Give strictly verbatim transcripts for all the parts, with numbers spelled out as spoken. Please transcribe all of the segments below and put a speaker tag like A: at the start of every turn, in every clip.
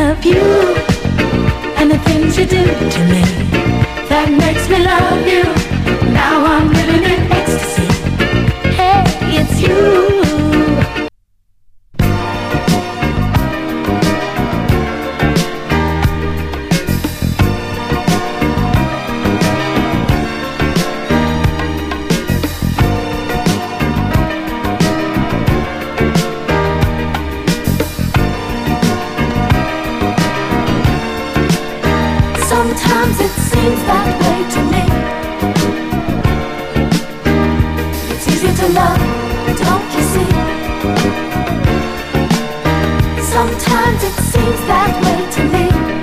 A: of you and the things you do to me that makes me love you. Now I'm living in ecstasy. Hey, it's you. Sometimes it seems that way to me. It's easy to love, don't you see? Sometimes it seems that way to me.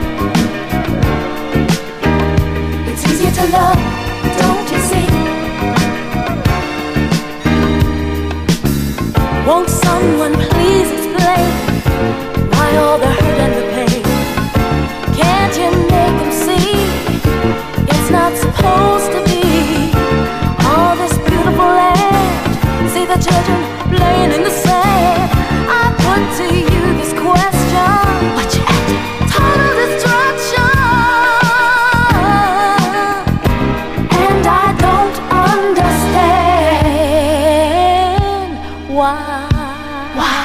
A: It's easy to love, don't you see? Won't someone please explain why all the hurt and the pain? Can't you make them see it's not supposed to be all this beautiful land? See the children playing in the sand. I put to you this question, but you acting total destruction, and I don't understand why. Why?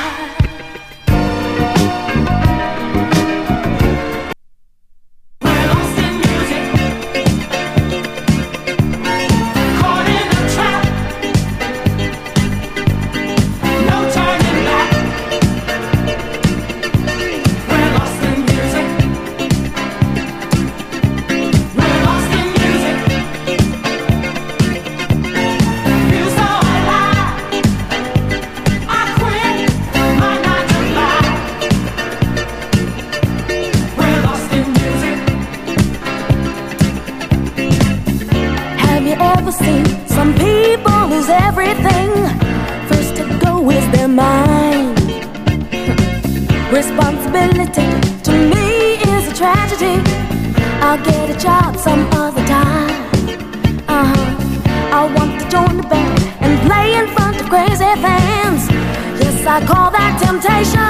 A: Some people lose everything. First to go is their mind. Responsibility to me is a tragedy. I'll get a job some other time. Uh-huh. I want to join the band and play in front of crazy fans. Yes, I call that temptation.